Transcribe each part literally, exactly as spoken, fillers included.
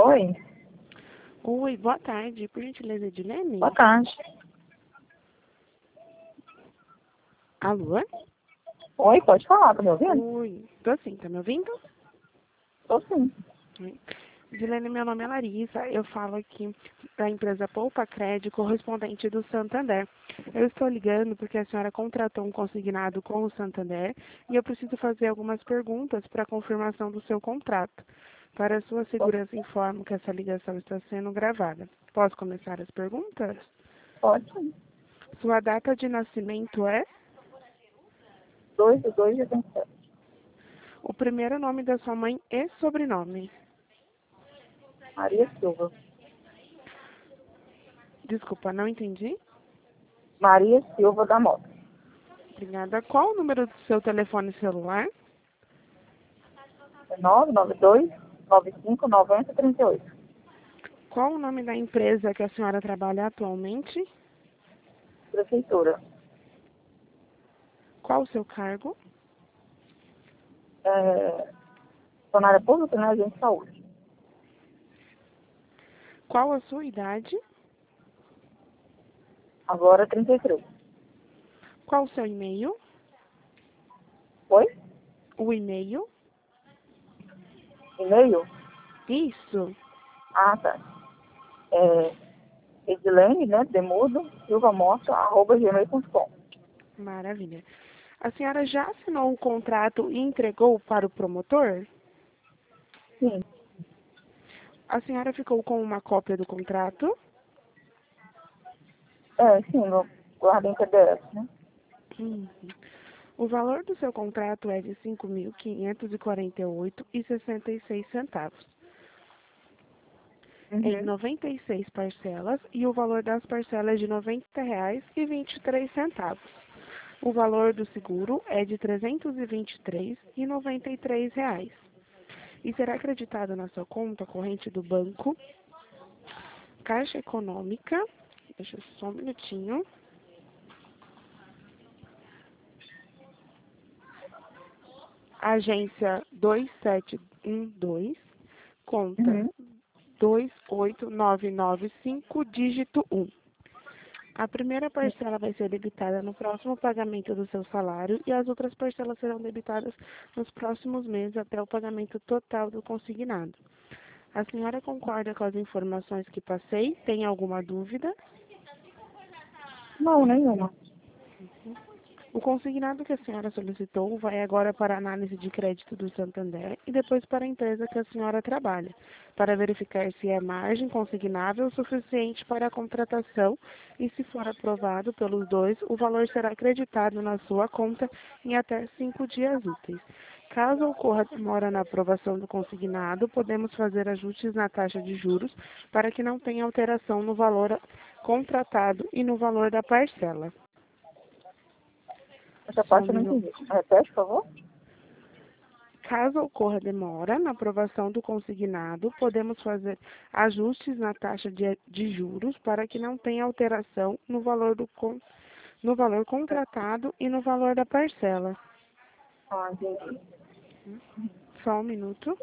Oi, Oi, boa tarde. Por gentileza, Edilene? boa tarde. Alô? Oi, pode falar, tá me ouvindo? Oi. Tô sim, tá me ouvindo? Tô sim. Oi. Edilene, meu nome é Larissa. Eu falo aqui da empresa Poupa Crédito, correspondente do Santander. Eu estou ligando porque a senhora contratou um consignado com o Santander e eu preciso fazer algumas perguntas para a confirmação do seu contrato. Para sua segurança, informo que essa ligação está sendo gravada. Posso começar as perguntas? Pode sim. Sua data de nascimento é? dois de dois de vinte e sete. O primeiro nome da sua mãe e sobrenome. Maria Silva. Desculpa, não entendi. Maria Silva da Mota. Obrigada. Qual o número do seu telefone celular? nove nove dois, nove cinco, nove zero, três oito. Qual o nome da empresa que a senhora trabalha atualmente? Prefeitura. Qual o seu cargo? É, funcionária pública, né? Agente de saúde. Qual a sua idade? Agora trinta e três. Qual o seu e-mail? Oi? O e-mail? E-mail? Isso. Ah, tá. É, Edilene, né? Demudo, Silva Mota, arroba gmail ponto com. Maravilha. A senhora já assinou o contrato e entregou para o promotor? Sim. A senhora ficou com uma cópia do contrato? É, sim, no guarda em P D F, né? Uhum. O valor do seu contrato é de cinco mil quinhentos e quarenta e oito reais e sessenta e seis centavos. Em Uhum. noventa e seis parcelas e o valor das parcelas é de noventa reais e vinte e três centavos. O valor do seguro é de trezentos e vinte e três reais e noventa e três reais. E será acreditado na sua conta corrente do banco Caixa Econômica, deixa eu só um minutinho, agência dois sete um dois, conta Uhum. dois oito nove nove cinco, dígito um. A primeira parcela vai ser debitada no próximo pagamento do seu salário e as outras parcelas serão debitadas nos próximos meses até o pagamento total do consignado. A senhora concorda com as informações que passei? Tem alguma dúvida? Não, nenhuma. O consignado que a senhora solicitou vai agora para a análise de crédito do Santander e depois para a empresa que a senhora trabalha, para verificar se é margem consignável suficiente para a contratação e, se for aprovado pelos dois, o valor será acreditado na sua conta em até cinco dias úteis. Caso ocorra demora na aprovação do consignado, podemos fazer ajustes na taxa de juros para que não tenha alteração no valor contratado e no valor da parcela. Essa Só um parte eu não minuto. entendi. Repete, por favor. Caso ocorra demora na aprovação do consignado, podemos fazer ajustes na taxa de, de juros para que não tenha alteração no valor, do, con- no valor contratado e no valor da parcela. Ah, entendi. Só um minuto.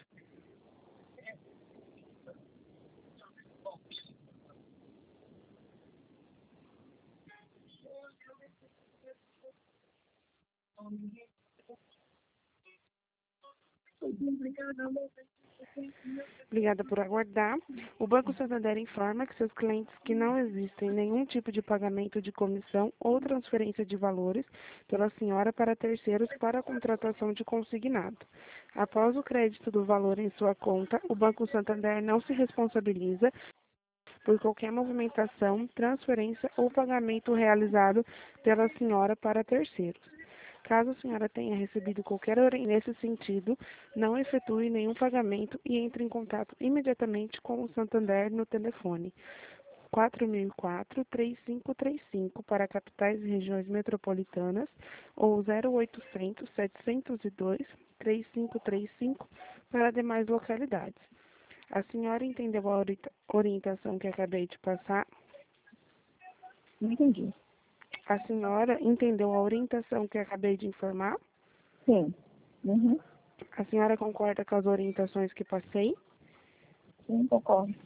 Obrigada por aguardar. O Banco Santander informa que seus clientes que não existem nenhum tipo de pagamento de comissão ou transferência de valores pela senhora para terceiros para a contratação de consignado. Após o crédito do valor em sua conta, o Banco Santander não se responsabiliza por qualquer movimentação, transferência ou pagamento realizado pela senhora para terceiros. Caso a senhora tenha recebido qualquer ordem nesse sentido, não efetue nenhum pagamento e entre em contato imediatamente com o Santander no telefone quatro mil e quatro, três cinco três cinco para capitais e regiões metropolitanas ou zero oitocentos, setecentos e dois, três cinco três cinco para demais localidades. A senhora entendeu a ori- orientação que acabei de passar? Não entendi. A senhora entendeu a orientação que acabei de informar? Sim. Uhum. A senhora concorda com as orientações que passei? Sim. Sim, concordo.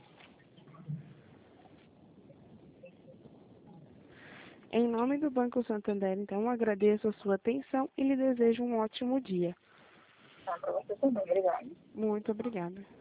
Em nome do Banco Santander, então, agradeço a sua atenção e lhe desejo um ótimo dia. Tá, para você também. Obrigada. Muito obrigada.